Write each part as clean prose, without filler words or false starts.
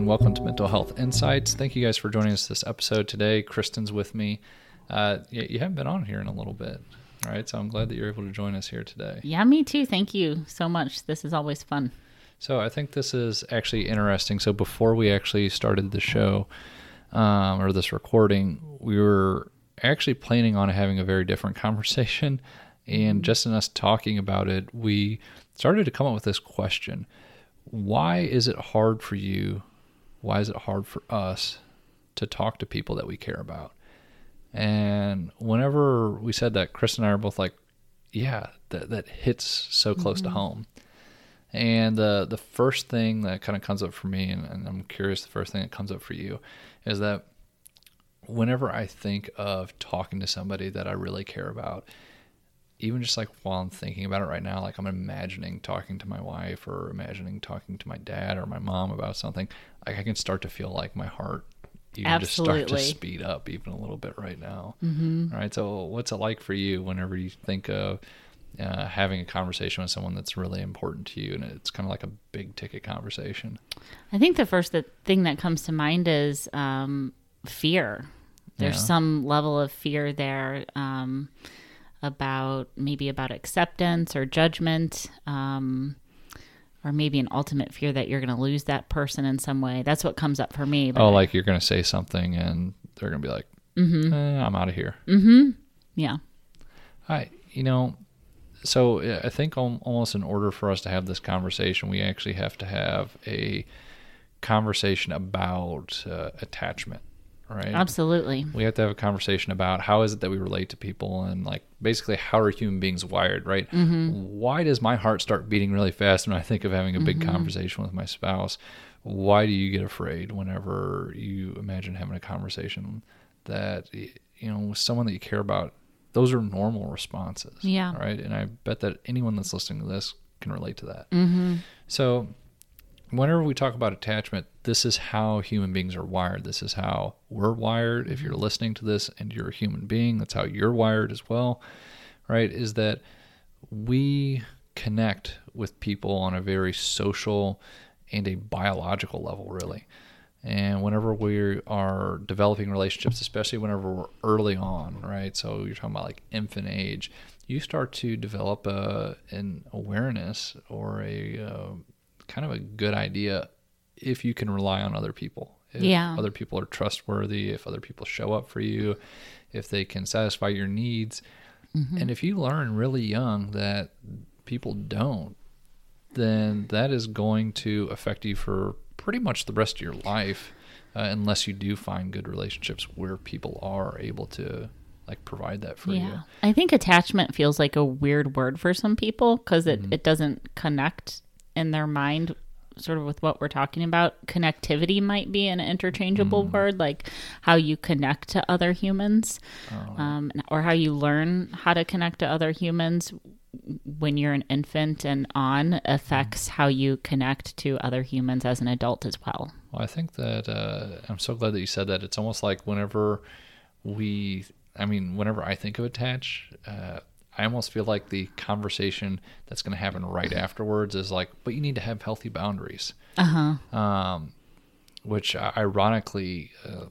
and welcome to Mental Health Insights. Thank you guys for joining us this episode today. Kristen's with me. You haven't been on here in a little bit, right? So I'm glad that you're able to join us here today. Yeah, me too. Thank you so much. This is always fun. So I think this is actually interesting. So before we actually started the show or this recording, we were actually planning on having a very different conversation. And just in us talking about it, we started to come up with this question. Why is it hard for you? Why is it hard for us to talk to people that we care about? And whenever we said that, Chris and I are both like, yeah, that hits so close to home. And the first thing that kind of comes up for me, and I'm curious, the first thing that comes up for you, is that whenever I think of talking to somebody that I really care about, even just like while I'm thinking about it right now, like I'm imagining talking to my wife or imagining talking to my dad or my mom about something, like I can start to feel like my heart even just start to speed up even a little bit right now. All right. So what's it like for you whenever you think of having a conversation with someone that's really important to you and it's kind of like a big ticket conversation? I think the first thing that comes to mind is fear. There's some level of fear there about acceptance or judgment, or maybe an ultimate fear that you're going to lose that person in some way. That's what comes up for me. But like you're going to say something and they're going to be like, I'm out of here. Yeah. So I think almost in order for us to have this conversation, we actually have to have a conversation about attachment, right? Absolutely. We have to have a conversation about how is it that we relate to people and like basically how are human beings wired, right? Why does my heart start beating really fast when I think of having a big conversation with my spouse? Why do you get afraid whenever you imagine having a conversation that, with someone that you care about? Those are normal responses. Yeah. Right. And I bet that anyone that's listening to this can relate to that. So whenever we talk about attachment, this is how human beings are wired. This is how we're wired. If you're listening to this and you're a human being, that's how you're wired as well. Right. Is that we connect with people on a very social and a biological level, really. And whenever we are developing relationships, especially whenever we're early on, right? So you're talking about like infant age, you start to develop an awareness or a kind of a good idea if you can rely on other people. If other people are trustworthy, if other people show up for you, if they can satisfy your needs. And if you learn really young that people don't, then that is going to affect you for pretty much the rest of your life, unless you do find good relationships where people are able to like provide that for you. I think attachment feels like a weird word for some people because it doesn't connect in their mind sort of with what we're talking about. Connectivity might be an interchangeable word, like how you connect to other humans, or how you learn how to connect to other humans when you're an infant and on affects how you connect to other humans as an adult as well. Well, I think that I'm so glad that you said that. It's almost like whenever I think of attach, I almost feel like the conversation that's going to happen right afterwards is like, but you need to have healthy boundaries. Which ironically,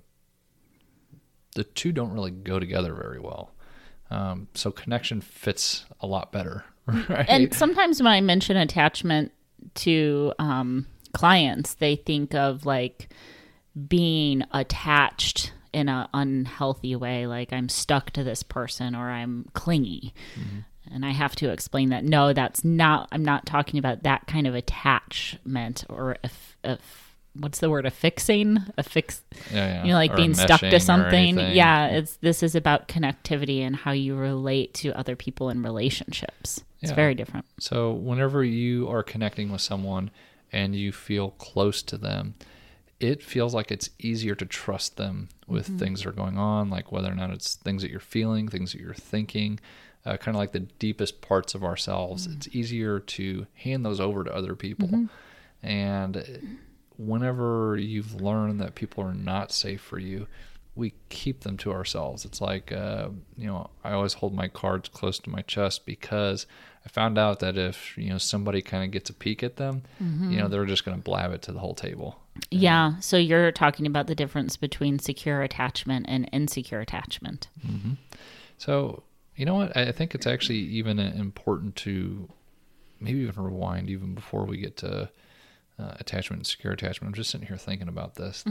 the two don't really go together very well. So connection fits a lot better, right? And sometimes when I mention attachment to clients, they think of like being attached in an unhealthy way, like I'm stuck to this person or I'm clingy. And I have to explain that, no, I'm not talking about that kind of attachment or what's the word? Affixing? Like or being stuck to something. Yeah. This is about connectivity and how you relate to other people in relationships. It's very different. So whenever you are connecting with someone and you feel close to them, it feels like it's easier to trust them with things that are going on, like whether or not it's things that you're feeling, things that you're thinking, kind of like the deepest parts of ourselves. It's easier to hand those over to other people. And whenever you've learned that people are not safe for you, we keep them to ourselves. It's like, I always hold my cards close to my chest because I found out that if, somebody kind of gets a peek at them, they're just going to blab it to the whole table. Yeah. So you're talking about the difference between secure attachment and insecure attachment. Mm-hmm. So, you know what? I think it's actually even important to maybe even rewind even before we get to attachment and secure attachment. I'm just sitting here thinking about this.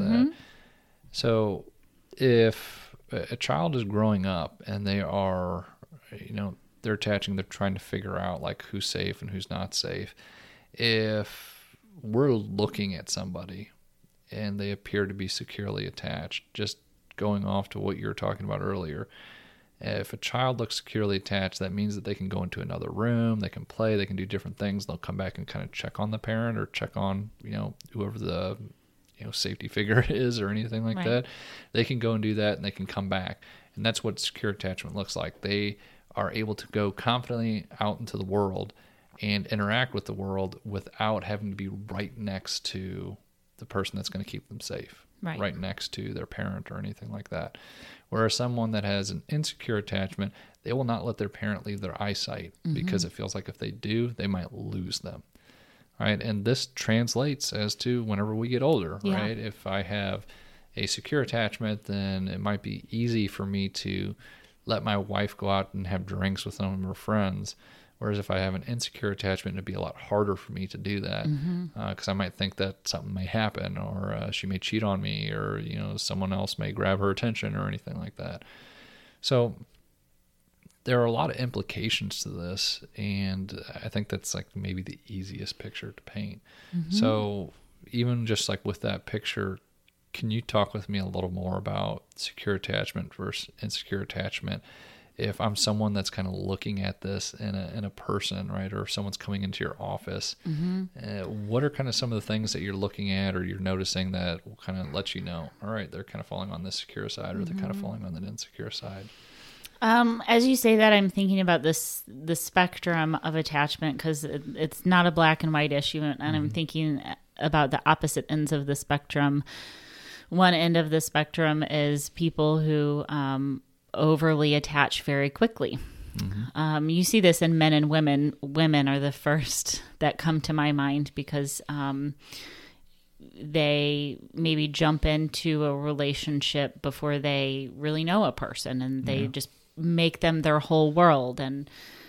So if a child is growing up and they are, they're attaching, they're trying to figure out like who's safe and who's not safe. If we're looking at somebody and they appear to be securely attached, just going off to what you were talking about earlier, if a child looks securely attached, that means that they can go into another room, they can play, they can do different things. They'll come back and kind of check on the parent or check on, whoever the, safety figure is or anything like that. They can go and do that and they can come back. And that's what secure attachment looks like. They are able to go confidently out into the world and interact with the world without having to be right next to the person that's going to keep them safe, right next to their parent or anything like that. Whereas someone that has an insecure attachment, they will not let their parent leave their eyesight because it feels like if they do, they might lose them. Right. And this translates as to whenever we get older, right? If I have a secure attachment, then it might be easy for me to let my wife go out and have drinks with some of her friends. Whereas if I have an insecure attachment, it'd be a lot harder for me to do that because I might think that something may happen or she may cheat on me or, someone else may grab her attention or anything like that. So there are a lot of implications to this, and I think that's like maybe the easiest picture to paint. So even just like with that picture, can you talk with me a little more about secure attachment versus insecure attachment? If I'm someone that's kind of looking at this in a person, right, or if someone's coming into your office, what are kind of some of the things that you're looking at or you're noticing that will kind of let you know, all right, they're kind of falling on this secure side or they're kind of falling on the insecure side? As you say that, I'm thinking about the spectrum of attachment because it's not a black and white issue, and I'm thinking about the opposite ends of the spectrum. One end of the spectrum is people who overly attach very quickly. You see this in men and women. Women are the first that come to my mind because they maybe jump into a relationship before they really know a person, and they just make them their whole world and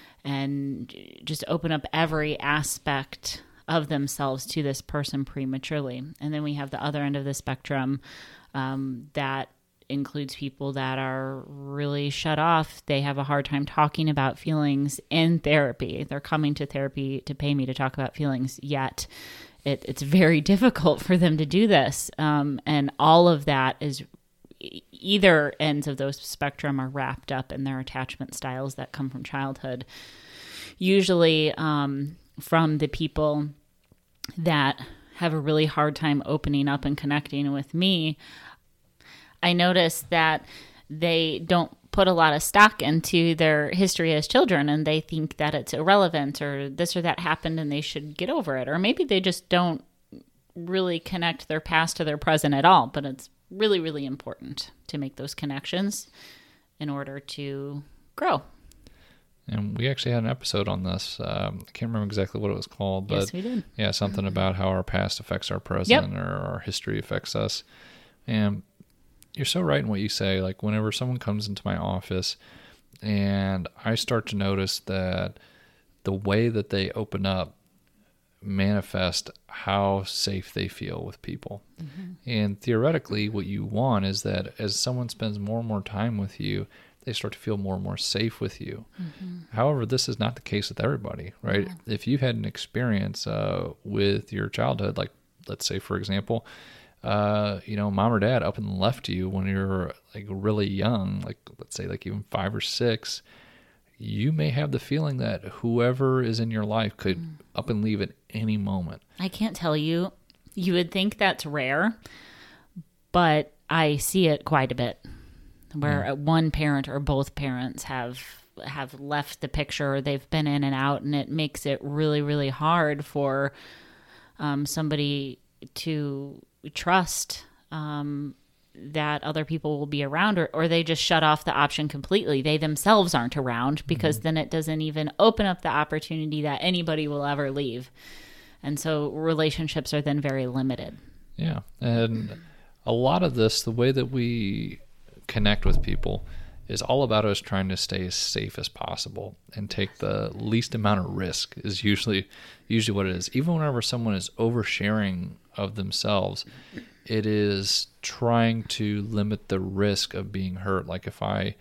just open up every aspect of themselves to this person prematurely. And then we have the other end of the spectrum that includes people that are really shut off. They have a hard time talking about feelings in therapy. They're coming to therapy to pay me to talk about feelings, yet it's very difficult for them to do this. And all of that is either ends of those spectrum are wrapped up in their attachment styles that come from childhood. Usually from the people that have a really hard time opening up and connecting with me, I notice that they don't put a lot of stock into their history as children, and they think that it's irrelevant or this or that happened and they should get over it. Or maybe they just don't really connect their past to their present at all, but it's really, really important to make those connections in order to grow. And we actually had an episode on this. I can't remember exactly what it was called, but yes, we did. Yeah, something about how our past affects our present or our history affects us. And you're so right in what you say. Like whenever someone comes into my office and I start to notice that the way that they open up manifest how safe they feel with people. And theoretically, what you want is that as someone spends more and more time with you, they start to feel more and more safe with you. However, this is not the case with everybody, right? If you've had an experience with your childhood, like let's say, for example, mom or dad up and left you when you're like really young, like let's say like even 5 or 6, you may have the feeling that whoever is in your life could up and leave at any moment. I can't tell you. You would think that's rare, but I see it quite a bit where one parent or both parents have left the picture, they've been in and out, and it makes it really, really hard for somebody to trust that other people will be around, or they just shut off the option completely. They themselves aren't around, because then it doesn't even open up the opportunity that anybody will ever leave. And so relationships are then very limited. Yeah. And a lot of this, the way that we connect with people, is all about us trying to stay as safe as possible and take the least amount of risk is usually what it is. Even whenever someone is oversharing of themselves, it is trying to limit the risk of being hurt. Like if I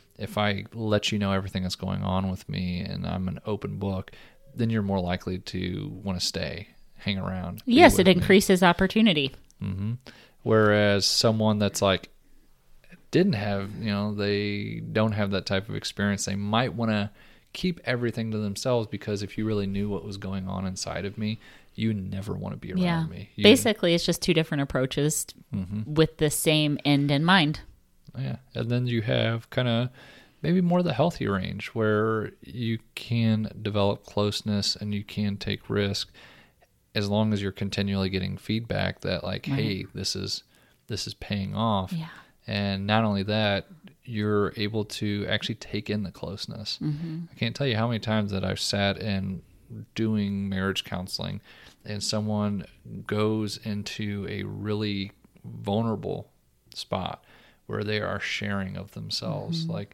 let you know everything that's going on with me and I'm an open book, then you're more likely to want to stay, hang around. Yes, it increases opportunity. Mm-hmm. Whereas someone that's like, didn't have, they don't have that type of experience, they might want to keep everything to themselves, because if you really knew what was going on inside of me, you never want to be around me. Basically, it's just two different approaches with the same end in mind. Yeah. And then you have kind of maybe more the healthy range, where you can develop closeness and you can take risk, as long as you're continually getting feedback that like, hey, this is paying off. Yeah. And not only that, you're able to actually take in the closeness. I can't tell you how many times that I've sat in doing marriage counseling and someone goes into a really vulnerable spot where they are sharing of themselves. Like,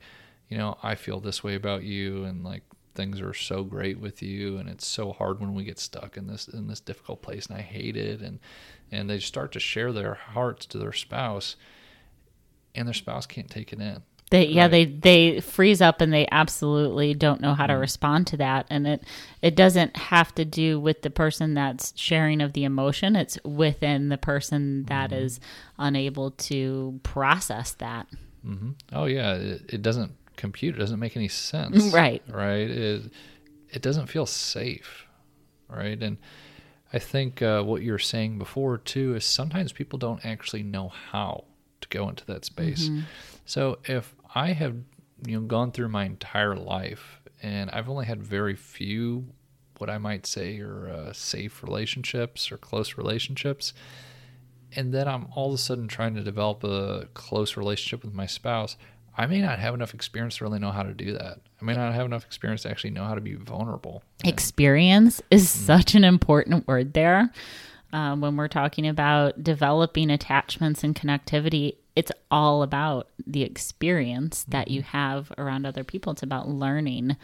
I feel this way about you, and like things are so great with you, and it's so hard when we get stuck in this difficult place, and I hate it. And they start to share their hearts to their spouse, and their spouse can't take it in. They freeze up, and they absolutely don't know how to respond to that. And it doesn't have to do with the person that's sharing of the emotion. It's within the person that is unable to process that. Oh yeah, it doesn't compute. It doesn't make any sense. Right. It doesn't feel safe. Right. And I think what you were saying before too is sometimes people don't actually know how to go into that space. So if I have gone through my entire life and I've only had very few what I might say are safe relationships or close relationships, and then I'm all of a sudden trying to develop a close relationship with my spouse, I may not have enough experience to really know how to do that. I may not have enough experience to actually know how to be vulnerable. Experience is such an important word there. When we're talking about developing attachments and connectivity, it's all about the experience that you have around other people. It's about learning.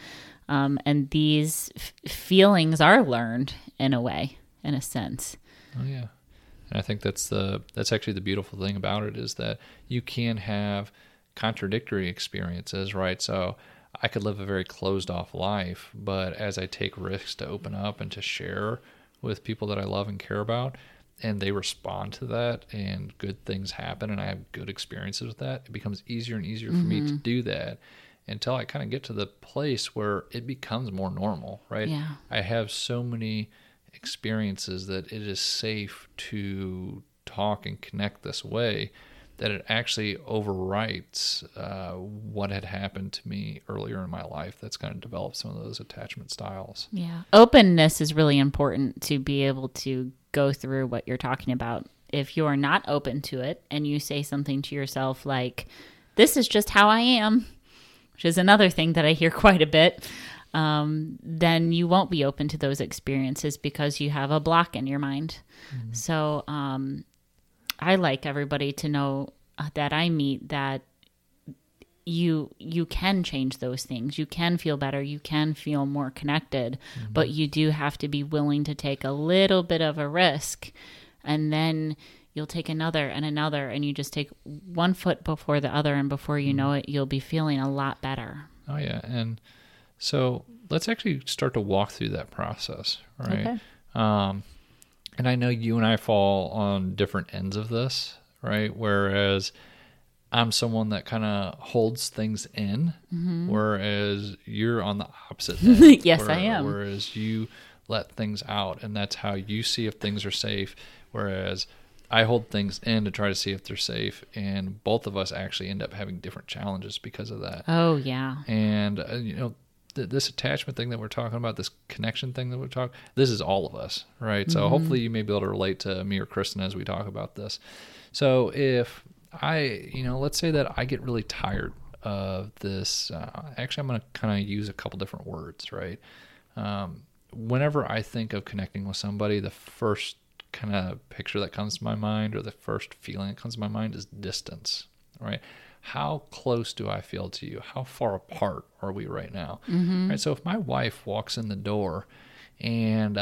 And these feelings are learned in a way, in a sense. Oh, yeah. And I think that's actually the beautiful thing about it, is that you can have contradictory experiences, right? So I could live a very closed off life, but as I take risks to open up and to share with people that I love and care about, and they respond to that and good things happen and I have good experiences with that, it becomes easier and easier for me to do that until I kind of get to the place where it becomes more normal, right? Yeah. I have so many experiences that it is safe to talk and connect this way that it actually overwrites what had happened to me earlier in my life. That's kind of developed some of those attachment styles. Yeah. Openness is really important to be able to go through what you're talking about. If you're not open to it and you say something to yourself like, this is just how I am, which is another thing that I hear quite a bit, then you won't be open to those experiences because you have a block in your mind. So I like everybody to know that I meet that you can change those things. You can feel better. You can feel more connected, but you do have to be willing to take a little bit of a risk, and then you'll take another, and you just take one foot before the other, and before you know it, you'll be feeling a lot better. Oh yeah. And so let's actually start to walk through that process, right? Okay. And I know you and I fall on different ends of this, right? Whereas I'm someone that kind of holds things in, whereas you're on the opposite end. Yes, I am. Whereas you let things out, and that's how you see if things are safe, whereas I hold things in to try to see if they're safe, and both of us actually end up having different challenges because of that. Oh, yeah. And, this attachment thing that we're talking about, this connection thing that we're talking, this is all of us, right? So hopefully you may be able to relate to me or Kristen as we talk about this. So if let's say that I get really tired of this. Actually, I'm going to kind of use a couple different words, right? Whenever I think of connecting with somebody, the first kind of picture that comes to my mind, or the first feeling that comes to my mind, is distance, right? How close do I feel to you? How far apart are we right now? Right. So if my wife walks in the door and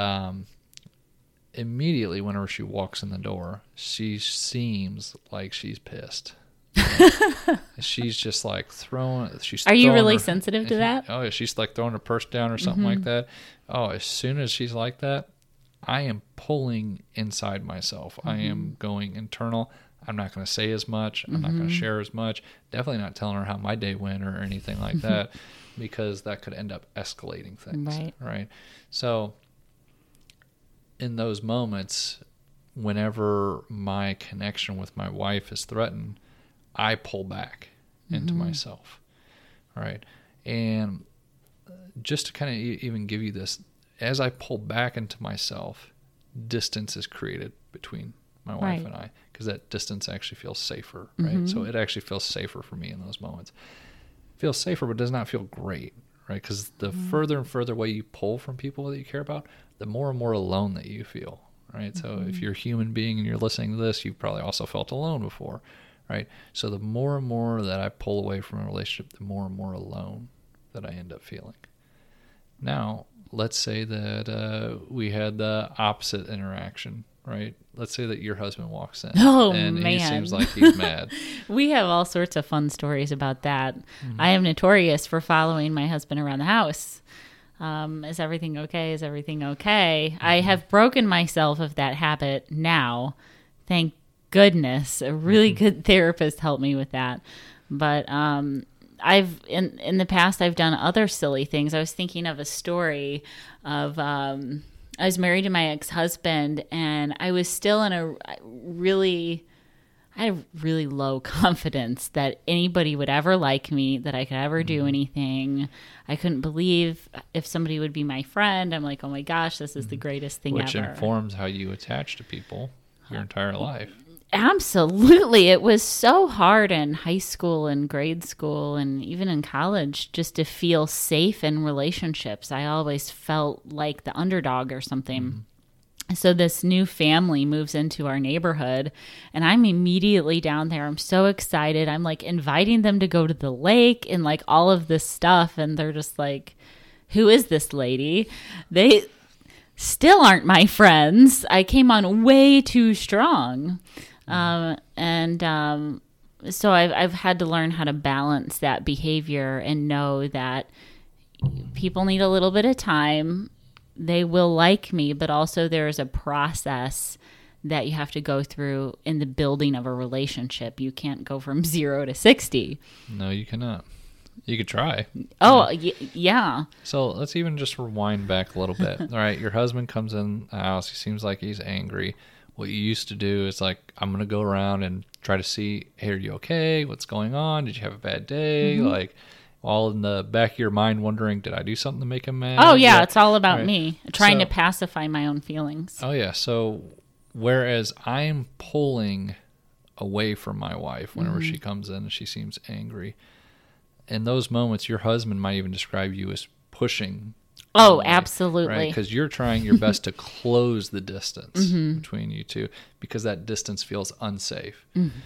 immediately whenever she walks in the door, she seems like she's pissed. She's just like Are you really sensitive to that? Oh yeah, she's like throwing her purse down or something like that. Oh, as soon as she's like that, I am pulling inside myself. I am going internal. I'm not going to say as much. I'm not going to share as much. Definitely not telling her how my day went or anything like that, because that could end up escalating things. Right. So in those moments, whenever my connection with my wife is threatened, I pull back into myself. Right. And just to kind of even give you this, as I pull back into myself, distance is created between my wife and I, because that distance actually feels safer, right? So it actually feels safer for me in those moments. It feels safer, but does not feel great, right? Because the further and further away you pull from people that you care about, the more and more alone that you feel, right? So if you're a human being and you're listening to this, you've probably also felt alone before, right? So the more and more that I pull away from a relationship, the more and more alone that I end up feeling. Now, let's say that we had the opposite interaction, right? Let's say that your husband walks in and he seems like he's mad. We have all sorts of fun stories about that. I am notorious for following my husband around the house. Is everything okay? Is everything okay? I have broken myself of that habit now. Thank goodness. A really good therapist helped me with that. But I've in the past I've done other silly things. I was thinking of a story of I was married to my ex-husband, and I was still in I had really low confidence that anybody would ever like me, that I could ever do anything. I couldn't believe if somebody would be my friend. I'm like, oh my gosh, this is the greatest thing ever. Which informs how you attach to people your entire life. Absolutely. It was so hard in high school and grade school and even in college just to feel safe in relationships. I always felt like the underdog or something. So this new family moves into our neighborhood, and I'm immediately down there. I'm so excited. I'm like inviting them to go to the lake and like all of this stuff. And they're just like, who is this lady? They still aren't my friends. I came on way too strong. So I've had to learn how to balance that behavior and know that people need a little bit of time. They will like me, but also there's a process that you have to go through in the building of a relationship. You can't go from 0 to 60. No, you cannot. You could try. Oh, yeah. So let's even just rewind back a little bit. All right, your husband comes in the house. He seems like he's angry. What you used to do is like, I'm going to go around and try to see, hey, are you okay? What's going on? Did you have a bad day? Like, all in the back of your mind wondering, did I do something to make him mad? Oh, yeah, it's all about me. Trying to pacify my own feelings. Oh, yeah. So whereas I'm pulling away from my wife whenever she comes in and she seems angry, in those moments, your husband might even describe you as pushing. Oh, absolutely. Right? Because you're trying your best to close the distance between you two, because that distance feels unsafe.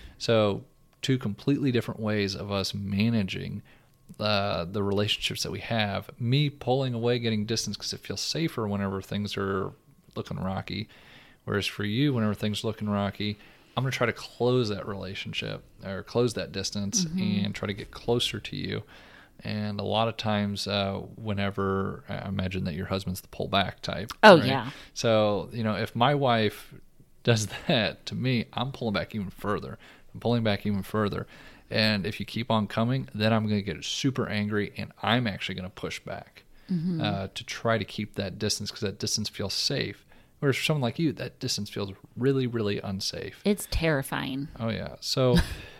So two completely different ways of us managing the relationships that we have. Me pulling away, getting distance because it feels safer whenever things are looking rocky. Whereas for you, whenever things are looking rocky, I'm going to try to close that relationship or close that distance and try to get closer to you. And a lot of times whenever, I imagine that your husband's the pull back type. Oh, right? yeah. So, if my wife does that to me, I'm pulling back even further. I'm pulling back even further. And if you keep on coming, then I'm going to get super angry, and I'm actually going to push back to try to keep that distance, because that distance feels safe. Whereas for someone like you, that distance feels really, really unsafe. It's terrifying. Oh, yeah. So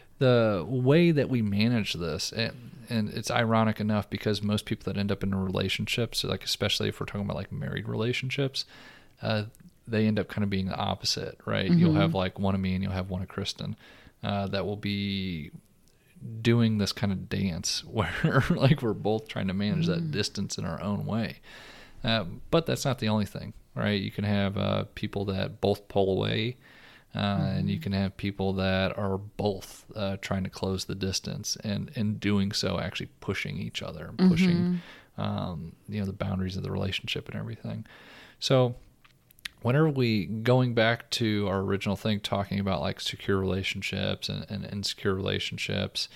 the way that we manage this, and it's ironic enough because most people that end up in relationships, like especially if we're talking about like married relationships, they end up kind of being the opposite, right? You'll have like one of me and you'll have one of Kristen. that will be doing this kind of dance where like we're both trying to manage that distance in our own way. But that's not the only thing, right? You can have people that both pull away, and you can have people that are both trying to close the distance, and in doing so actually pushing each other and pushing the boundaries of the relationship and everything. So whenever we, going back to our original thing, talking about like secure relationships and insecure relationships,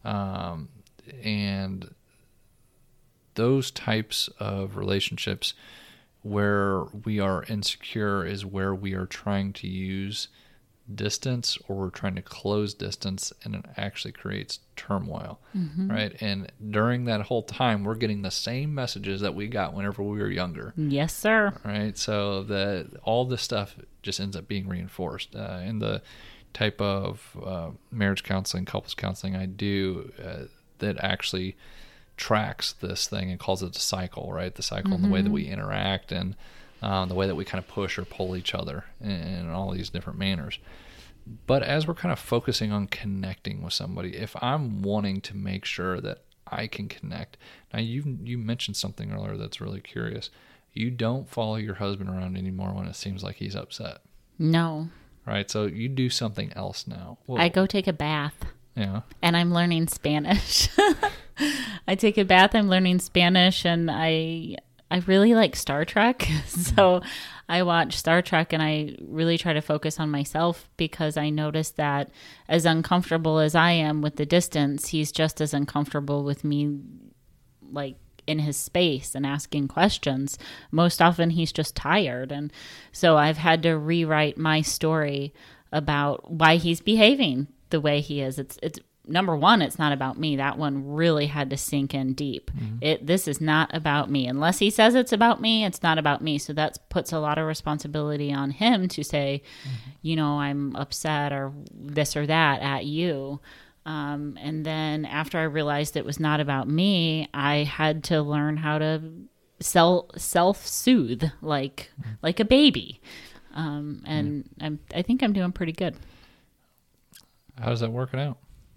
and those types of relationships where we are insecure is where we are trying to use distance, or we're trying to close distance, and it actually creates turmoil, right? And during that whole time, we're getting the same messages that we got whenever we were younger. Yes, sir. Right? So that all this stuff just ends up being reinforced. In the type of marriage counseling, couples counseling I do, that actually tracks this thing and calls it a cycle, right? The cycle in the way that we interact, and the way that we kind of push or pull each other in all these different manners. But as we're kind of focusing on connecting with somebody, if I'm wanting to make sure that I can connect, now you mentioned something earlier that's really curious. You don't follow your husband around anymore when it seems like he's upset. No. Right? So you do something else now. Well, I go take a bath. Yeah. And I'm learning Spanish. I take a bath, I'm learning Spanish, and I really like Star Trek. So I watch Star Trek, and I really try to focus on myself, because I notice that as uncomfortable as I am with the distance, he's just as uncomfortable with me, like in his space and asking questions. Most often he's just tired. And so I've had to rewrite my story about why he's behaving the way he is. It's number one, it's not about me. That one really had to sink in deep. This is not about me. Unless he says it's about me, it's not about me. So that puts a lot of responsibility on him to say, I'm upset or this or that at you. And then after I realized it was not about me, I had to learn how to self-soothe like a baby. And I think I'm doing pretty good. How's that working out?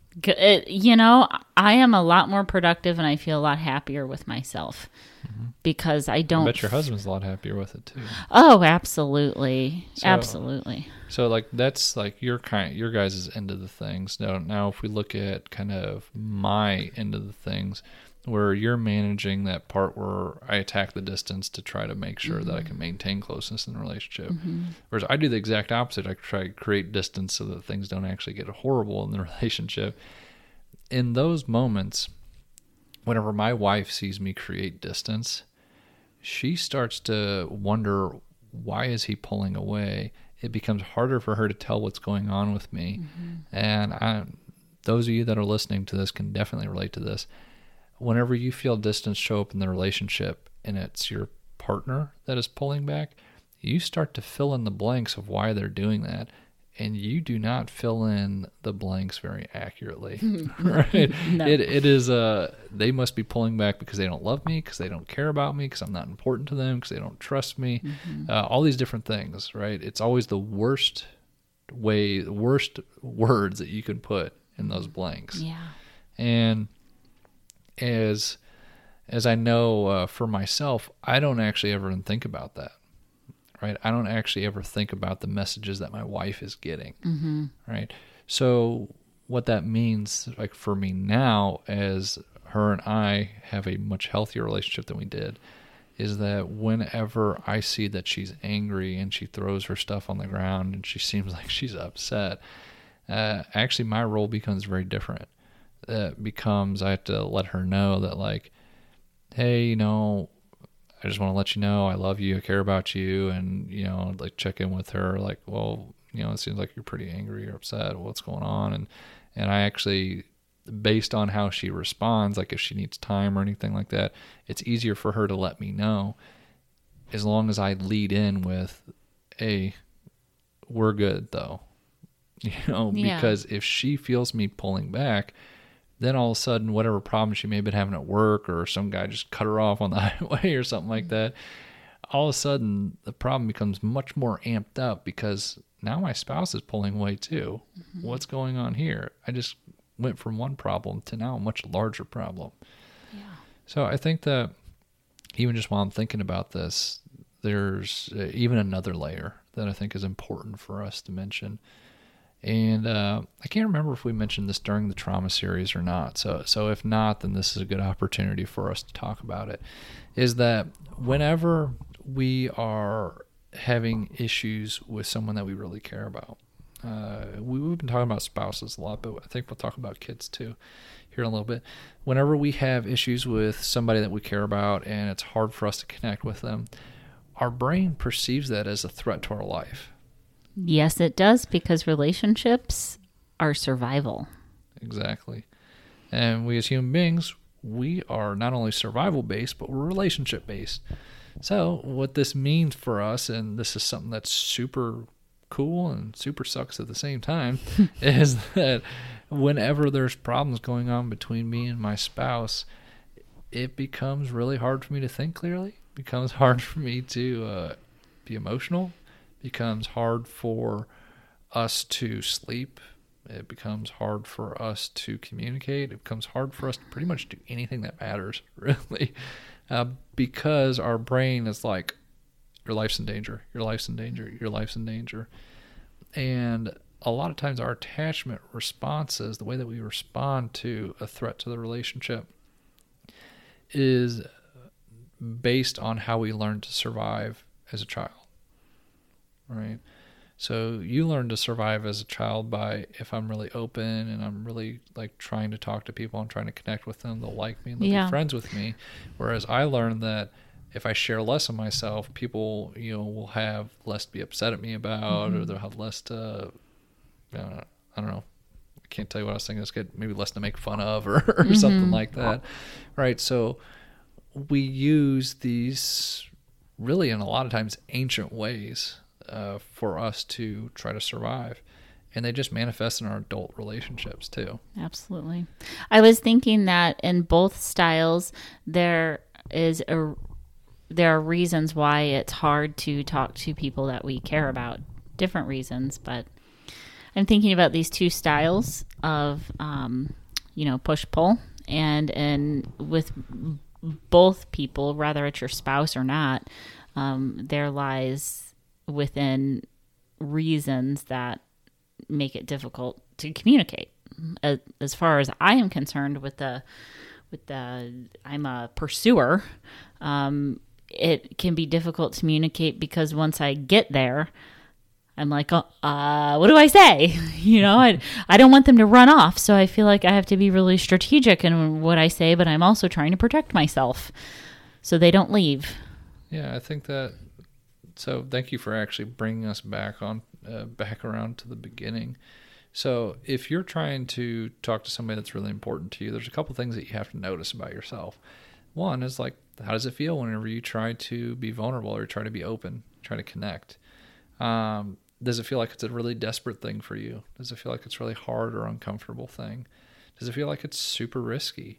I am a lot more productive, and I feel a lot happier with myself because I don't. I bet your husband's a lot happier with it too. Oh, absolutely, absolutely. So, like, that's like your guys' end of the things. Now, if we look at kind of my end of the things, where you're managing that part where I attack the distance to try to make sure that I can maintain closeness in the relationship. Whereas I do the exact opposite. I try to create distance so that things don't actually get horrible in the relationship. In those moments, whenever my wife sees me create distance, she starts to wonder, why is he pulling away? It becomes harder for her to tell what's going on with me. And those of you that are listening to this can definitely relate to this. Whenever you feel distance show up in the relationship and it's your partner that is pulling back, you start to fill in the blanks of why they're doing that. And you do not fill in the blanks very accurately, right? No. It is, they must be pulling back because they don't love me, because they don't care about me, because I'm not important to them, because they don't trust me, all these different things, right? It's always the worst words that you can put in those blanks. Yeah. And as I know for myself, I don't actually ever even think about that, right? I don't actually ever think about the messages that my wife is getting, right? So what that means, like for me now, as her and I have a much healthier relationship than we did, is that whenever I see that she's angry and she throws her stuff on the ground and she seems like she's upset, actually my role becomes very different. Becomes I have to let her know that, like, hey, I just want to let you know I love you, I care about you, and like check in with her, like, well, it seems like you're pretty angry or upset. What's going on? And I actually, based on how she responds, like if she needs time or anything like that, it's easier for her to let me know, as long as I lead in with, hey, we're good though, because if she feels me pulling back, then all of a sudden, whatever problem she may have been having at work, or some guy just cut her off on the highway or something like that, all of a sudden the problem becomes much more amped up because now my spouse is pulling away too. Mm-hmm. What's going on here? I just went from one problem to now a much larger problem. Yeah. So I think that even just while I'm thinking about this, there's even another layer that I think is important for us to mention. And I can't remember if we mentioned this during the trauma series or not. So if not, then this is a good opportunity for us to talk about it. Is that whenever we are having issues with someone that we really care about, we've been talking about spouses a lot, but I think we'll talk about kids too here in a little bit. Whenever we have issues with somebody that we care about and it's hard for us to connect with them, our brain perceives that as a threat to our life. Yes, it does, because relationships are survival. Exactly. And we as human beings, we are not only survival-based, but we're relationship-based. So what this means for us, and this is something that's super cool and super sucks at the same time, is that whenever there's problems going on between me and my spouse, it becomes really hard for me to think clearly. It becomes hard for me to be emotional. Becomes hard for us to sleep. It becomes hard for us to communicate. It becomes hard for us to pretty much do anything that matters, really, because our brain is like, your life's in danger, your life's in danger, your life's in danger. And a lot of times our attachment responses, the way that we respond to a threat to the relationship, is based on how we learn to survive as a child. Right. So you learn to survive as a child by, if I'm really open and I'm really like trying to talk to people, I'm trying to connect with them, they'll like me and they'll be friends with me. Whereas I learned that if I share less of myself, people, will have less to be upset at me about, or they'll have less to, I don't know. I can't tell you what I was thinking. It's good. Maybe less to make fun of or something like that. Right. So we use these really, in a lot of times, ancient ways for us to try to survive, and they just manifest in our adult relationships too. Absolutely. I was thinking that in both styles there are reasons why it's hard to talk to people that we care about, different reasons, but I'm thinking about these two styles of push-pull, and with both people, whether it's your spouse or not, there lies within reasons that make it difficult to communicate. As far as I am concerned, with the I'm a pursuer, it can be difficult to communicate because once I get there, I'm like, what do I say? I don't want them to run off, so I feel like I have to be really strategic in what I say, but I'm also trying to protect myself so they don't leave. Yeah, I think that. So thank you for actually bringing us back around to the beginning. So if you're trying to talk to somebody that's really important to you, there's a couple things that you have to notice about yourself. One is like, how does it feel whenever you try to be vulnerable or try to be open, try to connect? Does it feel like it's a really desperate thing for you? Does it feel like it's really hard or uncomfortable thing? Does it feel like it's super risky?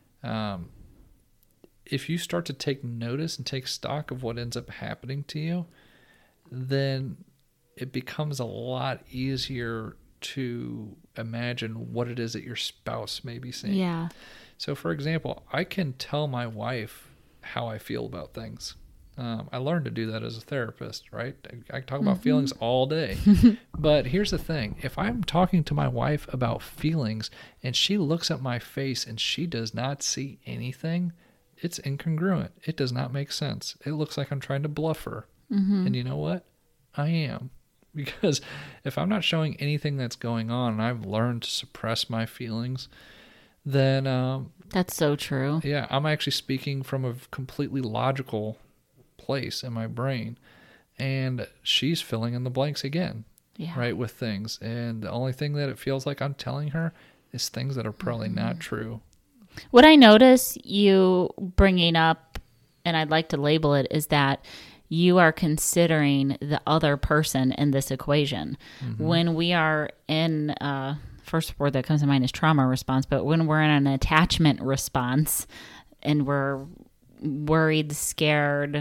If you start to take notice and take stock of what ends up happening to you, then it becomes a lot easier to imagine what it is that your spouse may be saying. Yeah. So, for example, I can tell my wife how I feel about things. I learned to do that as a therapist, right? I talk about feelings all day. But here's the thing. If I'm talking to my wife about feelings and she looks at my face and she does not see anything, it's incongruent. It does not make sense. It looks like I'm trying to bluff her. And you know what? I am. Because if I'm not showing anything that's going on and I've learned to suppress my feelings, then... that's so true. Yeah, I'm actually speaking from a completely logical place in my brain. And she's filling in the blanks again, right, with things. And the only thing that it feels like I'm telling her is things that are probably not true. What I notice you bringing up, and I'd like to label it, is that you are considering the other person in this equation. When we are in, first word that comes to mind is trauma response, but when we're in an attachment response and we're worried, scared,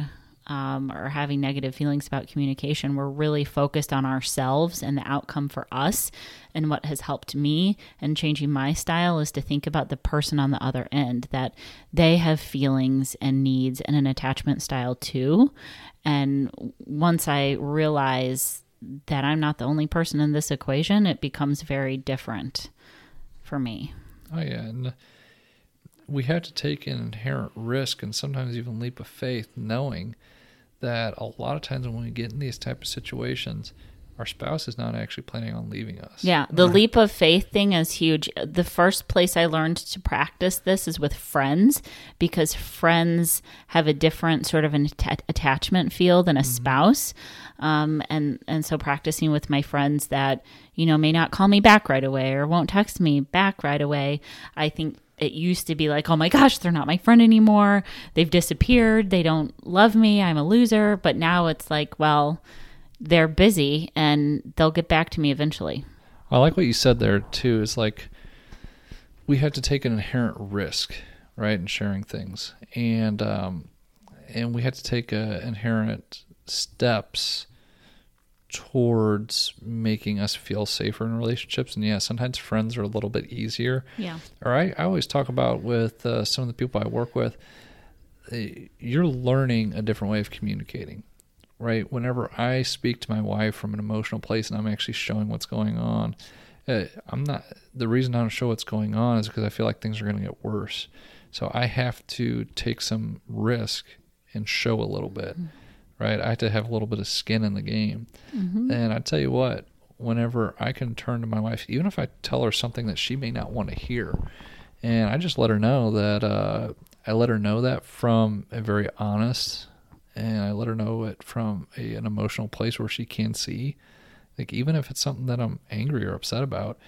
or having negative feelings about communication, we're really focused on ourselves and the outcome for us. And what has helped me and changing my style is to think about the person on the other end, that they have feelings and needs and an attachment style too. And once I realize that I'm not the only person in this equation, it becomes very different for me. Oh, yeah. And we have to take an inherent risk and sometimes even leap of faith, knowing that a lot of times when we get in these type of situations, our spouse is not actually planning on leaving us. Yeah, the leap of faith thing is huge. The first place I learned to practice this is with friends, because friends have a different sort of an attachment feel than a spouse. And so practicing with my friends that, may not call me back right away or won't text me back right away. I think it used to be like, oh my gosh, they're not my friend anymore. They've disappeared. They don't love me. I'm a loser. But now it's like, well, they're busy and they'll get back to me eventually. I like what you said there too. Is like, we have to take an inherent risk, right, in sharing things. And we have to take inherent steps towards making us feel safer in relationships. And yeah, sometimes friends are a little bit easier. Yeah. Or I always talk about with some of the people I work with, you're learning a different way of communicating, right? Whenever I speak to my wife from an emotional place and I'm actually showing what's going on, the reason I don't show what's going on is because I feel like things are going to get worse. So I have to take some risk and show a little bit. Mm-hmm. Right, I have to have a little bit of skin in the game. Mm-hmm. And I tell you what, whenever I can turn to my wife, even if I tell her something that she may not want to hear, and I just let her know that, from a very honest, and I let her know it from an emotional place where she can see, like even if it's something that I'm angry or upset about,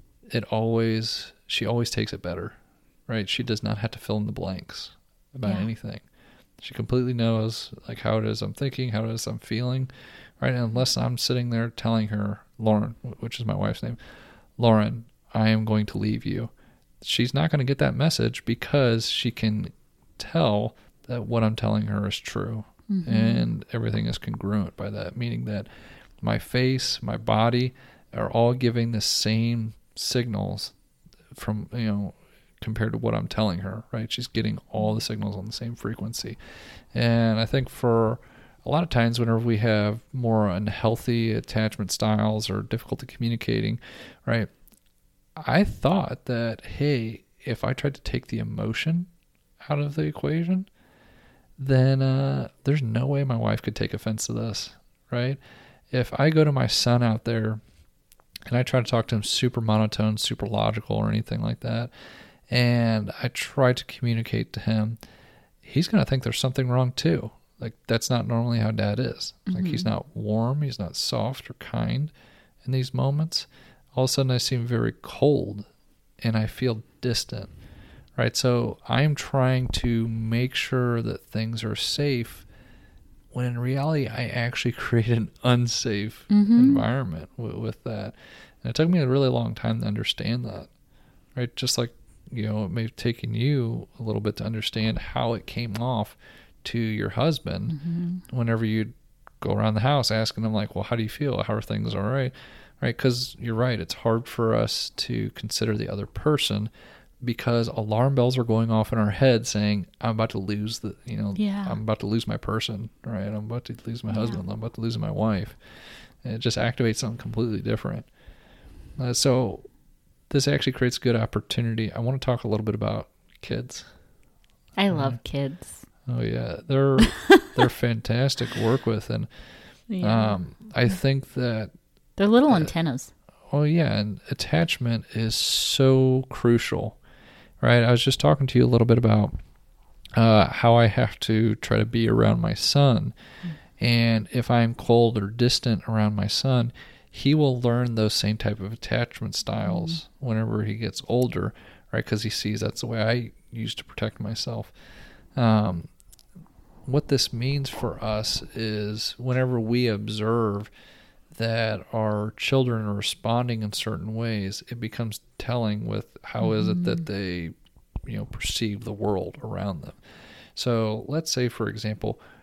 she always takes it better, right? She does not have to fill in the blanks about anything. She completely knows like how it is I'm thinking, how it is I'm feeling, right? And unless I'm sitting there telling her, Lauren, which is my wife's name, Lauren, I am going to leave you. She's not going to get that message because she can tell that what I'm telling her is true. Mm-hmm. And everything is congruent by that, meaning that my face, my body are all giving the same signals from, compared to what I'm telling her, right? She's getting all the signals on the same frequency. And I think for a lot of times whenever we have more unhealthy attachment styles or difficulty communicating, right? I thought that, hey, if I tried to take the emotion out of the equation, then there's no way my wife could take offense to this, right? If I go to my son out there and I try to talk to him super monotone, super logical or anything like that, and I try to communicate to him, he's going to think there's something wrong too. Like, that's not normally how dad is. Mm-hmm. Like, he's not warm, he's not soft or kind in these moments. All of a sudden I seem very cold and I feel distant, right? So I'm trying to make sure that things are safe when in reality I actually create an unsafe environment with that. And it took me a really long time to understand that, right? Just like, it may have taken you a little bit to understand how it came off to your husband whenever you go around the house asking him like, well, how do you feel? How are things all right? Right? Because you're right. It's hard for us to consider the other person because alarm bells are going off in our head saying, I'm about to lose I'm about to lose my person, right? I'm about to lose my husband. I'm about to lose my wife. And it just activates something completely different. So this actually creates good opportunity. I want to talk a little bit about kids. I love kids. Oh yeah, they're fantastic to work with, and I think that they're little antennas. Oh yeah, and attachment is so crucial, right? I was just talking to you a little bit about how I have to try to be around my son, and if I'm cold or distant around my son, he will learn those same type of attachment styles whenever he gets older, right? Because he sees that's the way I used to protect myself. What this means for us is whenever we observe that our children are responding in certain ways, it becomes telling with how is it that they, perceive the world around them. So let's say, for example,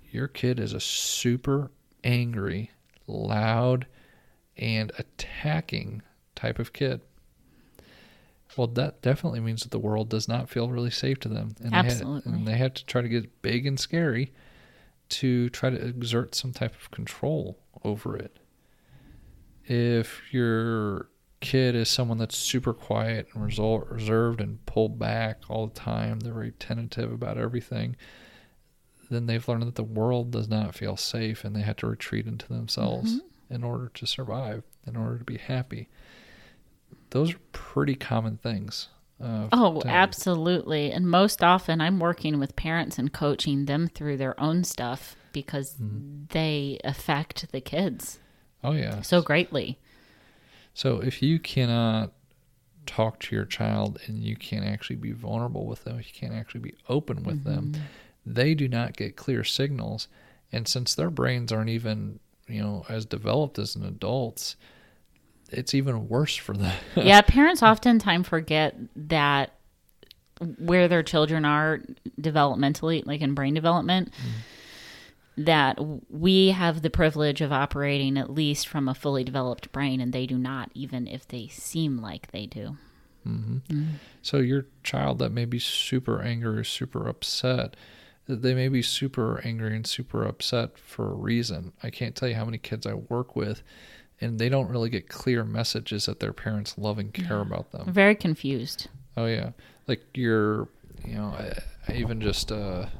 your kid is a super angry, loud, and attacking type of kid. Well, that definitely means that the world does not feel really safe to them. And Absolutely. They have to try to get big and scary to try to exert some type of control over it. If your kid is someone that's super quiet and reserved and pulled back all the time, they're very tentative about everything, then they've learned that the world does not feel safe and they have to retreat into themselves in order to survive, in order to be happy. Those are pretty common things. Absolutely. And most often I'm working with parents and coaching them through their own stuff because they affect the kids. Oh, yeah. So greatly. So if you cannot talk to your child and you can't actually be vulnerable with them, if you can't actually be open with them, they do not get clear signals. And since their brains aren't even, as developed as an adult's, it's even worse for them. Yeah, parents oftentimes forget that where their children are developmentally, like in brain development, that we have the privilege of operating at least from a fully developed brain, and they do not, even if they seem like they do. So your child that may be super angry or super upset, they may be super angry and super upset for a reason. I can't tell you how many kids I work with, and they don't really get clear messages that their parents love and care about them. Very confused. Oh, yeah. Like I even just, I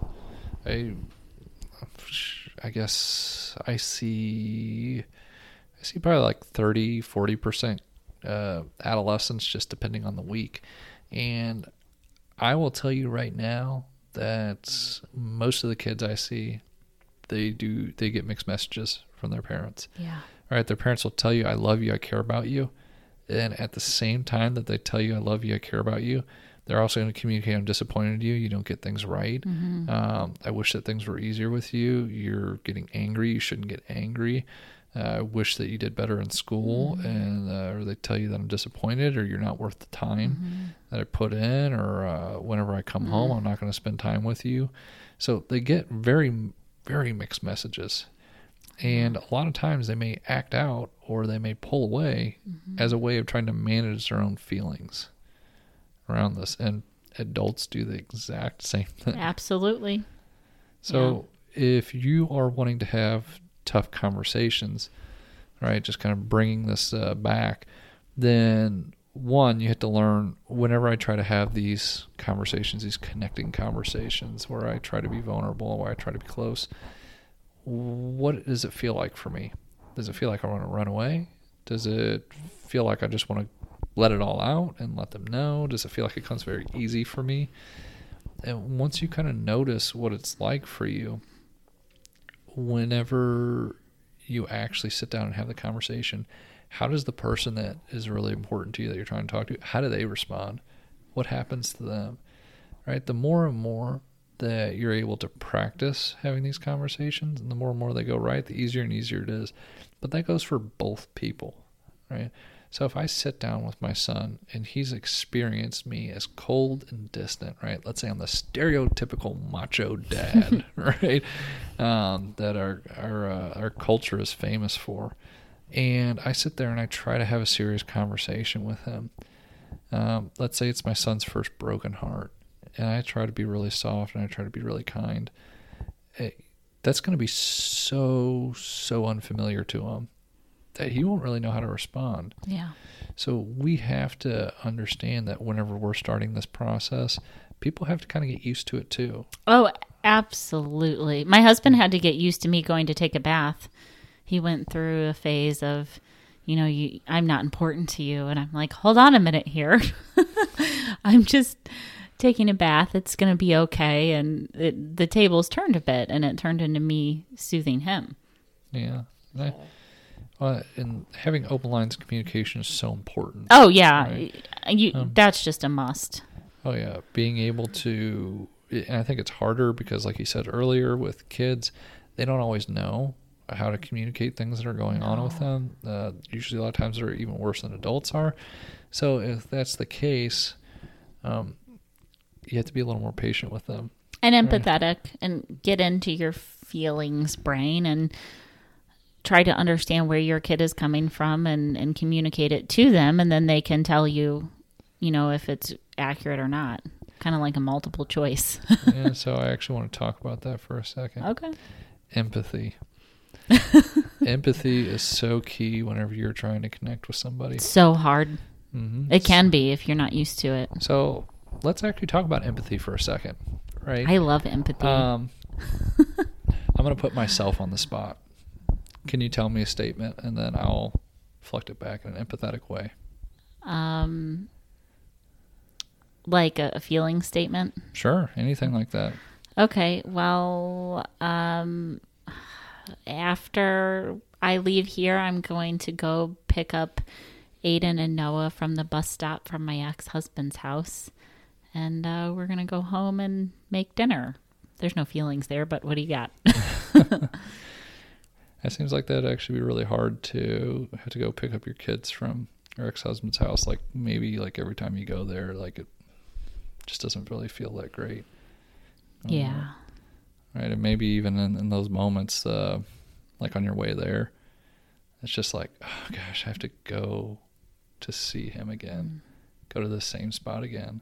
guess I see probably like 30, 40% adolescents, just depending on the week. And I will tell you right now that most of the kids I see, they get mixed messages from their parents. Yeah. All right, their parents will tell you, I love you, I care about you. And at the same time that they tell you, I love you, I care about you, they're also going to communicate, I'm disappointed in you, you don't get things right. I wish that things were easier with you. You're getting angry, you shouldn't get angry. I wish that you did better in school, and or they tell you that I'm disappointed or you're not worth the time that I put in, or whenever I come home, I'm not going to spend time with you. So they get very, very mixed messages. And a lot of times they may act out or they may pull away as a way of trying to manage their own feelings around this. And adults do the exact same thing. Absolutely. So if you are wanting to have tough conversations, right, just kind of bringing this back, then one, you have to learn, whenever I try to have these conversations, these connecting conversations where I try to be vulnerable, where I try to be close, what does it feel like for me? Does it feel like I want to run away? Does it feel like I just want to let it all out and let them know? Does it feel like it comes very easy for me? And once you kind of notice what it's like for you, whenever you actually sit down and have the conversation, how does the person that is really important to you that you're trying to talk to, how do they respond? What happens to them? Right? The more and more that you're able to practice having these conversations, and the more they go right, the easier and easier it is. But that goes for both people, right? So if I sit down with my son and he's experienced me as cold and distant, right? Let's say I'm the stereotypical macho dad, right? That our culture is famous for. And I sit there and I try to have a serious conversation with him. Let's say it's my son's first broken heart. And I try to be really soft and I try to be really kind. That's going to be so unfamiliar to him that he won't really know how to respond. Yeah. So we have to understand that whenever we're starting this process, people have to kind of get used to it too. Oh, absolutely. My husband had to get used to me going to take a bath. He went through a phase of, I'm not important to you. And I'm like, hold on a minute here. I'm just taking a bath. It's going to be okay. And the tables turned a bit, and it turned into me soothing him. Yeah. And having open lines of communication is so important. Oh, yeah. Right? That's just a must. Oh, yeah. Being able to, and I think it's harder because, like you said earlier, with kids, they don't always know how to communicate things that are going on with them. Usually a lot of times they're even worse than adults are. So if that's the case, you have to be a little more patient with them. And empathetic, and get into your feelings brain and try to understand where your kid is coming from and communicate it to them. And then they can tell you, if it's accurate or not. Kind of like a multiple choice. Yeah, so I actually want to talk about that for a second. Okay. Empathy. Empathy is so key whenever you're trying to connect with somebody. So hard. Mm-hmm. It can be if you're not used to it. So let's actually talk about empathy for a second, right? I love empathy. I'm going to put myself on the spot. Can you tell me a statement and then I'll reflect it back in an empathetic way? Like a feeling statement? Sure, anything like that. Okay, well, after I leave here, I'm going to go pick up Aiden and Noah from the bus stop from my ex-husband's house. And we're going to go home and make dinner. There's no feelings there, but what do you got? It seems like that'd actually be really hard to have to go pick up your kids from your ex-husband's house. Like maybe like every time you go there, like it just doesn't really feel that great. Yeah. Right. And maybe even in those moments, like on your way there, it's just like, oh gosh, I have to go to see him again, go to the same spot again.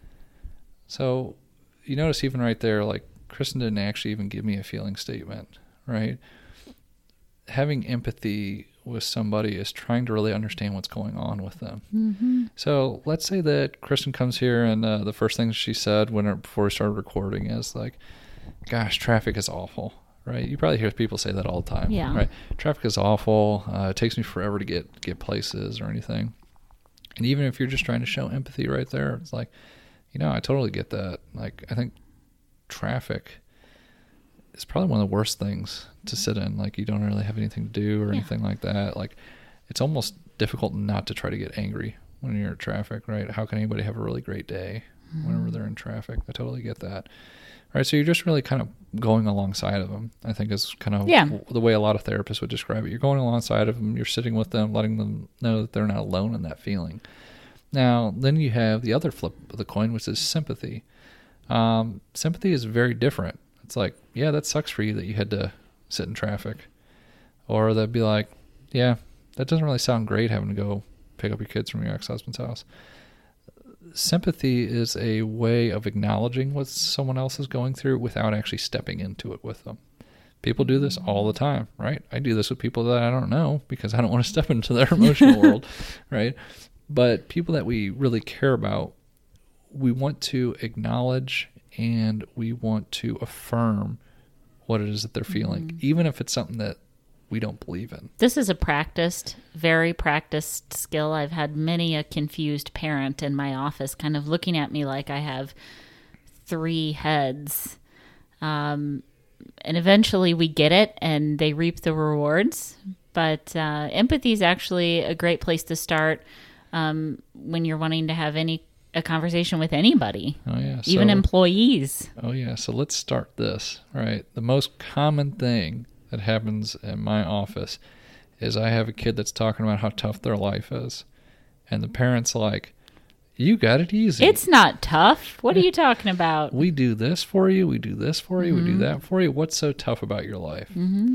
So you notice even right there, like Kristen didn't actually even give me a feeling statement, right? Having empathy with somebody is trying to really understand what's going on with them. Mm-hmm. So let's say that Kristen comes here and the first thing she said before we started recording is like, gosh, traffic is awful, right? You probably hear people say that all the time, yeah. Right? Traffic is awful. It takes me forever to get places or anything. And even if you're just trying to show empathy right there, it's like, I totally get that. Like, I think traffic is probably one of the worst things to sit in. Like, you don't really have anything to do or anything like that. Like, it's almost difficult not to try to get angry when you're in traffic, right? How can anybody have a really great day whenever they're in traffic? I totally get that. All right, so you're just really kind of going alongside of them, I think is kind of the way a lot of therapists would describe it. You're going alongside of them, you're sitting with them, letting them know that they're not alone in that feeling. Now, then you have the other flip of the coin, which is sympathy. Sympathy is very different. It's like, yeah, that sucks for you that you had to sit in traffic. Or they'd be like, yeah, that doesn't really sound great having to go pick up your kids from your ex-husband's house. Sympathy is a way of acknowledging what someone else is going through without actually stepping into it with them. People do this all the time, right? I do this with people that I don't know because I don't want to step into their emotional world, right? But people that we really care about, we want to acknowledge and we want to affirm what it is that they're feeling, even if it's something that we don't believe in. This is a very practiced skill. I've had many a confused parent in my office kind of looking at me like I have 3 heads. And eventually we get it and they reap the rewards. But empathy is actually a great place to start when you're wanting to have a conversation with anybody. Oh, yeah. Even employees. Oh, yeah. So let's start this, right? The most common thing that happens in my office is I have a kid that's talking about how tough their life is. And the parent's like, you got it easy. It's not tough. What are you talking about? We do this for you. We do this for you. We do that for you. What's so tough about your life?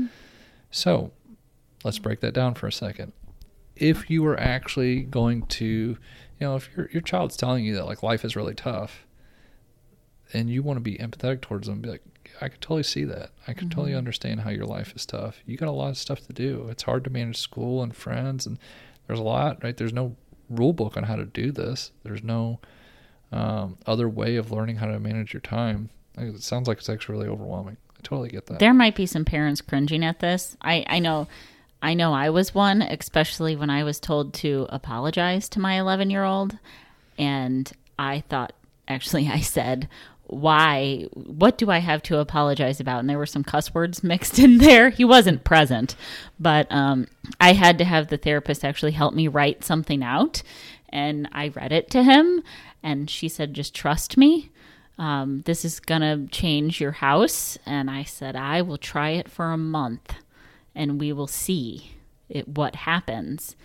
So let's break that down for a second. If you were actually going to, if your child's telling you that like life is really tough and you want to be empathetic towards them, be like, I could totally see that. I could totally understand how your life is tough. You got a lot of stuff to do. It's hard to manage school and friends, and there's a lot, right? There's no rule book on how to do this. There's no other way of learning how to manage your time. It sounds like it's actually really overwhelming. I totally get that. There might be some parents cringing at this. I know I was one, especially when I was told to apologize to my 11-year-old. And I thought, actually, I said, what do I have to apologize about? And there were some cuss words mixed in there. He wasn't present, but I had to have the therapist actually help me write something out. And I read it to him, and she said, just trust me. This is going to change your house. And I said, I will try it for a month, and we will see what happens.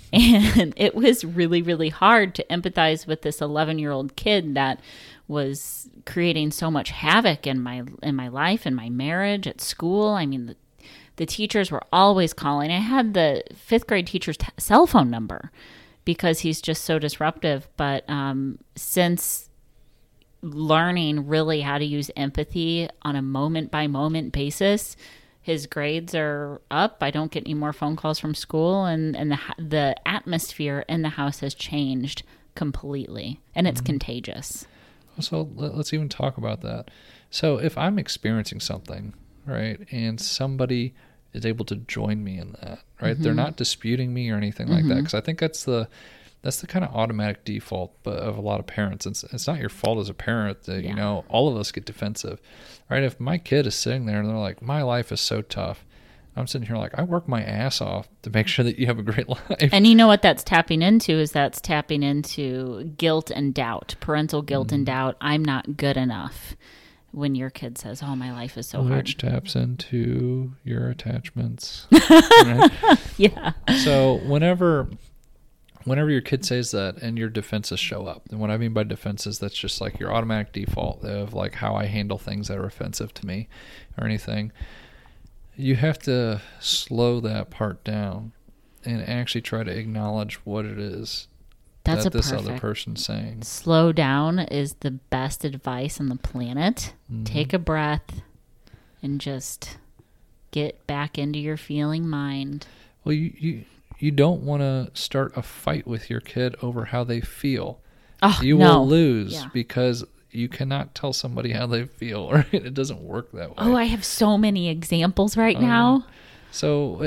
And it was really, really hard to empathize with this 11-year-old kid that was creating so much havoc in my life, in my marriage, at school. I mean, the teachers were always calling. I had the 5th grade teacher's cell phone number because he's just so disruptive. But since learning really how to use empathy on a moment-by-moment basis, his grades are up. I don't get any more phone calls from school, and the atmosphere in the house has changed completely, and it's contagious. So let's even talk about that. So if I'm experiencing something, right, and somebody is able to join me in that, right, they're not disputing me or anything like that, because I think that's the kind of automatic default of a lot of parents. It's not your fault as a parent that, you know, all of us get defensive, right? If my kid is sitting there and they're like, my life is so tough, I'm sitting here like, I work my ass off to make sure that you have a great life. And you know what that's tapping into is that's tapping into guilt and doubt, parental guilt and doubt. I'm not good enough. When your kid says, oh, my life is so hard. Which taps into your attachments. Right? Yeah. So whenever your kid says that and your defenses show up, and what I mean by defenses, that's just like your automatic default of like how I handle things that are offensive to me or anything, you have to slow that part down and actually try to acknowledge what it is that this other person's saying. Slow down is the best advice on the planet. Take a breath and just get back into your feeling mind. Well, you don't want to start a fight with your kid over how they feel. Oh, you will lose because you cannot tell somebody how they feel, right? It doesn't work that way. Oh, I have so many examples right now. So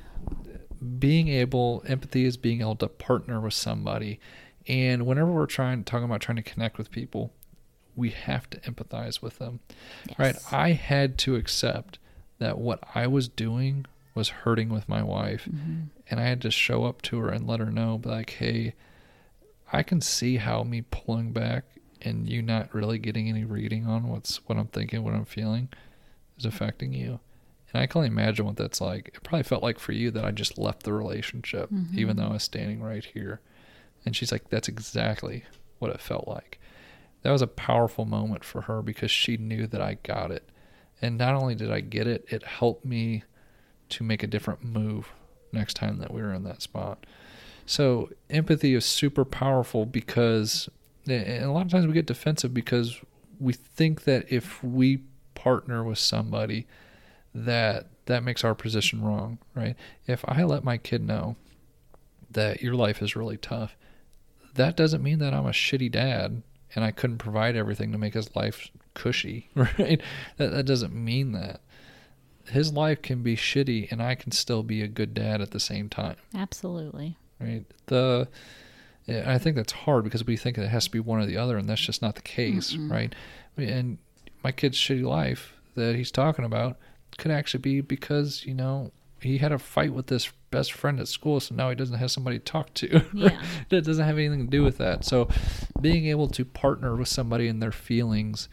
empathy is being able to partner with somebody. And whenever we're talking about trying to connect with people, we have to empathize with them, right? I had to accept that what I was doing was hurting with my wife. And I had to show up to her and let her know, like, hey, I can see how me pulling back and you not really getting any reading on what I'm thinking, what I'm feeling is affecting you. And I can only imagine what that's like. It probably felt like for you that I just left the relationship, even though I was standing right here. And she's like, that's exactly what it felt like. That was a powerful moment for her because she knew that I got it. And not only did I get it, it helped me to make a different move next time that we were in that spot. So empathy is super powerful because, and a lot of times we get defensive because we think that if we partner with somebody that makes our position wrong, right? If I let my kid know that your life is really tough, that doesn't mean that I'm a shitty dad and I couldn't provide everything to make his life cushy, right? That doesn't mean that. His life can be shitty and I can still be a good dad at the same time. Absolutely. Right. I think that's hard because we think it has to be one or the other, and that's just not the case, right? And my kid's shitty life that he's talking about could actually be because, you know, he had a fight with this best friend at school, so now he doesn't have somebody to talk to. Yeah. That doesn't have anything to do with that. So being able to partner with somebody in their feelings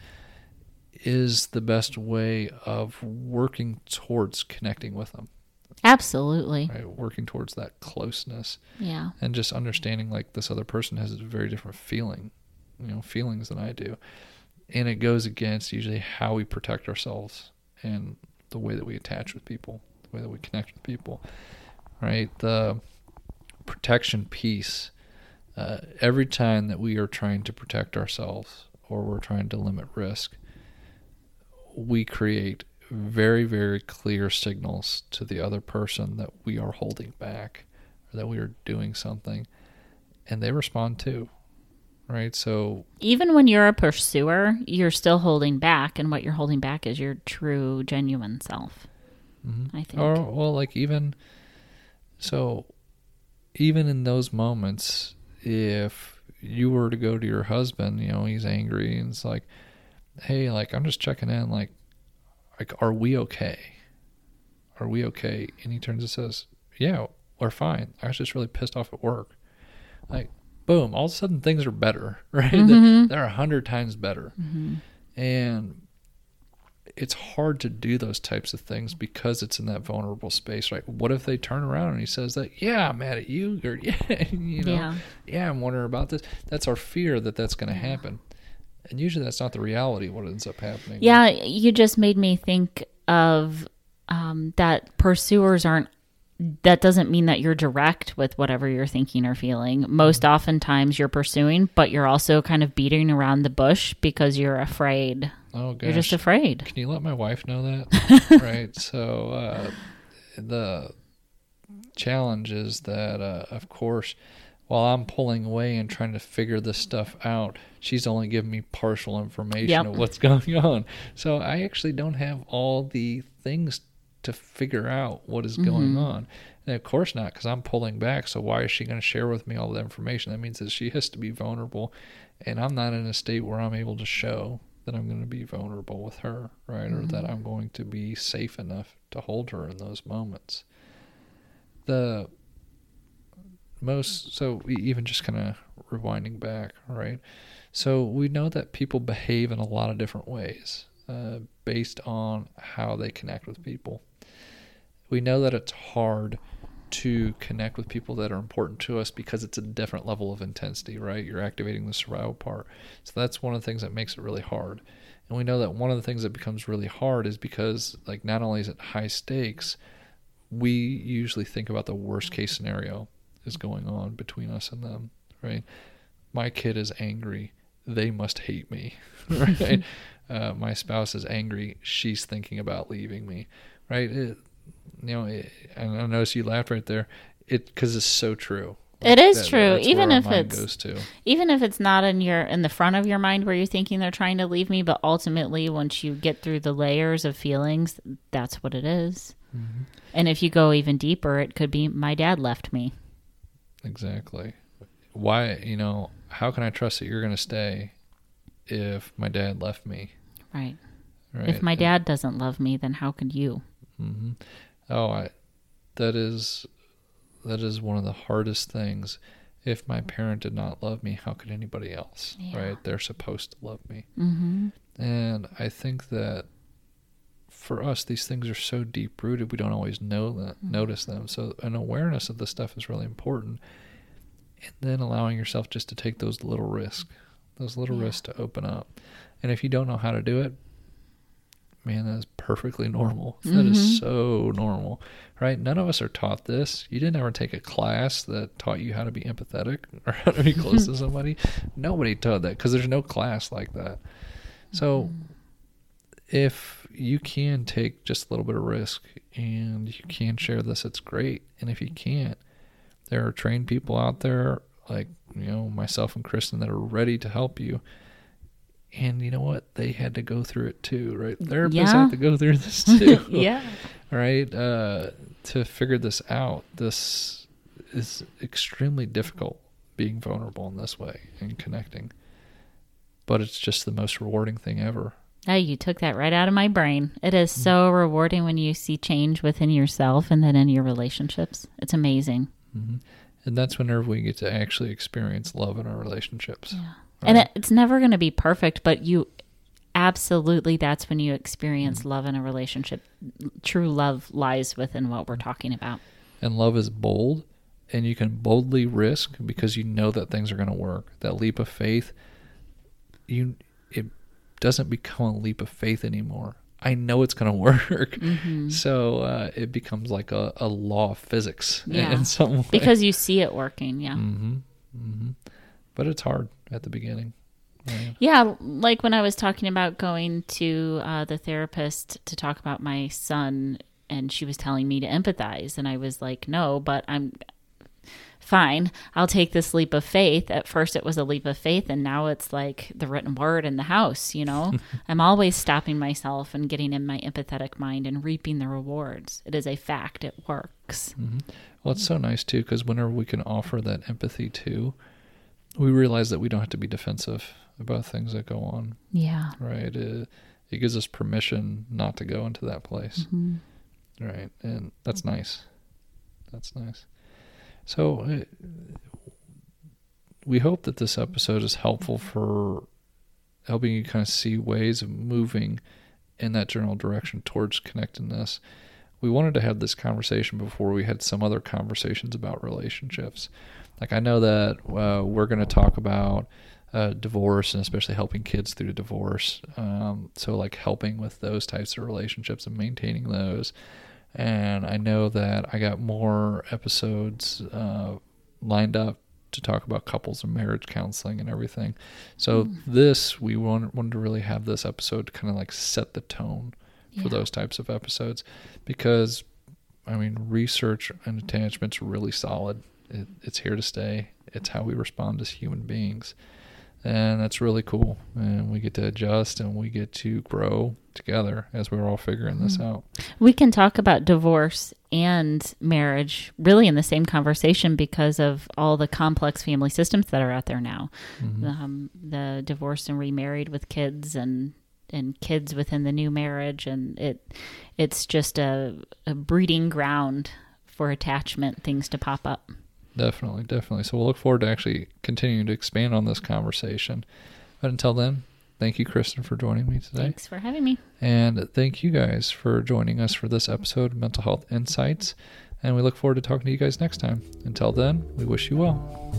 is the best way of working towards connecting with them. Absolutely. Right? Working towards that closeness. Yeah. And just understanding like this other person has a very different feelings than I do. And it goes against usually how we protect ourselves and the way that we attach with people, the way that we connect with people, right? The protection piece, every time that we are trying to protect ourselves or we're trying to limit risk, we create very, very clear signals to the other person that we are holding back or that we are doing something, and they respond too, right? So even when you're a pursuer, you're still holding back, and what you're holding back is your true, genuine self. I think. Or well, like even in those moments, if you were to go to your husband, you know, he's angry and it's like, hey, like, I'm just checking in, like, are we okay? Are we okay? And he turns and says, yeah, we're fine. I was just really pissed off at work. Like, boom, all of a sudden things are better, right? They're 100 times better. And it's hard to do those types of things because it's in that vulnerable space, right? What if they turn around and he says that, yeah, I'm mad at you, or yeah, I'm wondering about this. That's our fear that that's going to happen. And usually that's not the reality of what ends up happening. Yeah, you just made me think of that pursuers aren't, that doesn't mean that you're direct with whatever you're thinking or feeling. Most oftentimes you're pursuing, but you're also kind of beating around the bush because you're afraid. Oh, gosh. You're just afraid. Can you let my wife know that? Right. So the challenge is that, of course, while I'm pulling away and trying to figure this stuff out, she's only giving me partial information of what's going on. So I actually don't have all the things to figure out what is going on. And of course not, because I'm pulling back. So why is she going to share with me all the information? That means that she has to be vulnerable, and I'm not in a state where I'm able to show that I'm going to be vulnerable with her, right? Or that I'm going to be safe enough to hold her in those moments. So even just kind of rewinding back, right? So we know that people behave in a lot of different ways based on how they connect with people. We know that it's hard to connect with people that are important to us because it's a different level of intensity, right? You're activating the survival part. So that's one of the things that makes it really hard. And we know that one of the things that becomes really hard is because, like, not only is it high stakes, we usually think about the worst case scenario is going on between us and them, right? My kid is angry. They must hate me, right? My spouse is angry. She's thinking about leaving me, right? And I notice you laughed right there. Because it's so true. It is true. Even if it's not in the front of your mind where you're thinking they're trying to leave me, but ultimately once you get through the layers of feelings, that's what it is. Mm-hmm. And if you go even deeper, it could be my dad left me. Exactly. Why, how can I trust that you're going to stay if my dad left me? Right. If my dad doesn't love me, then how could you? Mm-hmm. Oh, that is one of the hardest things. If my parent did not love me, how could anybody else? Yeah. Right? They're supposed to love me. Mm-hmm. And I think that for us, these things are so deep rooted, we don't always notice them. So an awareness of this stuff is really important. And then allowing yourself just to take those little risks to open up. And if you don't know how to do it, man, that is perfectly normal. Mm-hmm. That is so normal, right? None of us are taught this. You didn't ever take a class that taught you how to be empathetic or how to be close to somebody. Nobody taught that because there's no class like that. So if you can take just a little bit of risk and you can share this, it's great. And if you can't, there are trained people out there like, myself and Kristen that are ready to help you. And you know what? They had to go through it too, right? Therapists have to go through this too. Yeah. Right? To figure this out. This is extremely difficult, being vulnerable in this way and connecting. But it's just the most rewarding thing ever. Oh, you took that right out of my brain. It is so rewarding when you see change within yourself and then in your relationships. It's amazing. Mm-hmm. And that's whenever we get to actually experience love in our relationships. Yeah. Right? And it's never going to be perfect, but that's when you experience love in a relationship. True love lies within what we're talking about. And love is bold, and you can boldly risk because you know that things are going to work. That leap of faith, it doesn't become a leap of faith anymore. I know it's going to work. Mm-hmm. So it becomes like a law of physics in some way. Because you see it working, yeah. Mm-hmm. Mm-hmm. But it's hard at the beginning. Right? Yeah, like when I was talking about going to the therapist to talk about my son, and she was telling me to empathize, and I was like, no, but I'm fine. I'll take this leap of faith. At first it was a leap of faith, and now it's like the written word in the house, I'm always stopping myself and getting in my empathetic mind and reaping the rewards. It is a fact. It works. Mm-hmm. Well, it's so nice, too, because whenever we can offer that empathy, too, we realize that we don't have to be defensive about things that go on. Yeah. Right? It gives us permission not to go into that place. Mm-hmm. Right? And that's nice. That's nice. So we hope that this episode is helpful for helping you kind of see ways of moving in that general direction towards connectedness, we wanted to have this conversation before we had some other conversations about relationships. Like, I know that we're going to talk about divorce, and especially helping kids through divorce. So like helping with those types of relationships and maintaining those. And I know that I got more episodes lined up to talk about couples and marriage counseling and everything. So we wanted to really have this episode to kind of like set the tone for those types of episodes, because I mean, research and attachment's really solid. It's here to stay. It's how we respond as human beings. And that's really cool. And we get to adjust and we get to grow together as we're all figuring this out. We can talk about divorce and marriage really in the same conversation because of all the complex family systems that are out there now. The divorced and remarried with kids and kids within the new marriage. And it's just a breeding ground for attachment things to pop up. Definitely. So we'll look forward to actually continuing to expand on this conversation. But until then, thank you, Kristen, for joining me today. Thanks for having me. And thank you guys for joining us for this episode of Mental Health Insights. And we look forward to talking to you guys next time. Until then, we wish you well.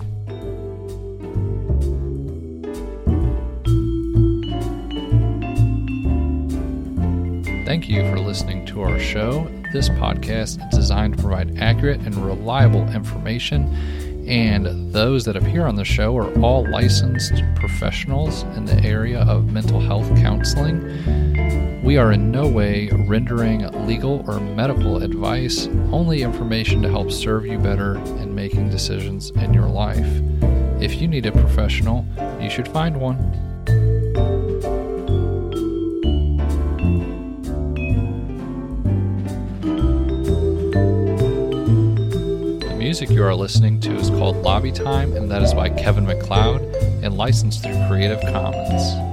Thank you for listening to our show. This podcast is designed to provide accurate and reliable information, and those that appear on the show are all licensed professionals in the area of mental health counseling. We are in no way rendering legal or medical advice, only information to help serve you better in making decisions in your life. If you need a professional, you should find one. Music you are listening to is called Lobby Time, and that is by Kevin MacLeod and licensed through Creative Commons.